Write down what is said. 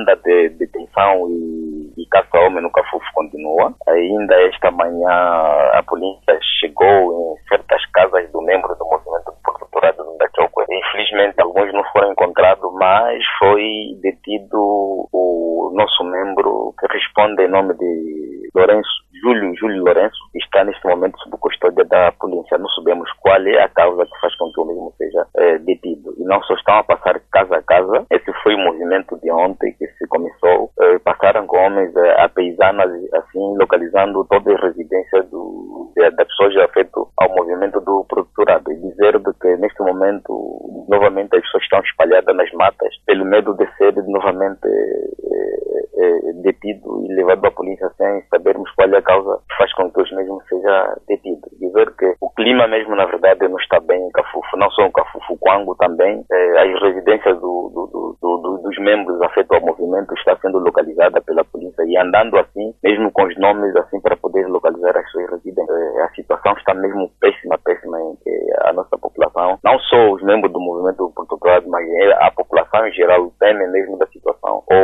onda de detenção e caça ao homem no Cafufo continua. Ainda esta manhã a polícia chegou em certas casas do membro do movimento de protetorado da Chokwe. Infelizmente alguns não foram encontrados, mas foi detido o nosso membro que responde em nome de Júlio Lourenço, que está neste momento sob custódia da polícia. Não sabemos qual é a causa que faz com que o mesmo seja detido. E não só estão a passar casa a casa, esse foi o movimento de ontem que se começou. Passaram com homens a paisanas, assim, localizando todas as residências das pessoas afetas ao movimento do protetorado. E dizer que neste momento, novamente, as pessoas estão espalhadas nas matas, pelo medo de ser novamente detido e levado à polícia sem sabermos qual é a causa que faz com que os mesmos seja detido. Dizer que o clima mesmo, na verdade, não está bem em Cafufo, não só em Cafufo, Quango também. As residências dos membros afetos ao movimento está sendo localizada pela polícia e andando assim, mesmo com os nomes assim para poder localizar as suas residências. A situação está mesmo péssima em que a nossa população, não só os membros do movimento do protetorado, mas a população em geral teme mesmo da situação.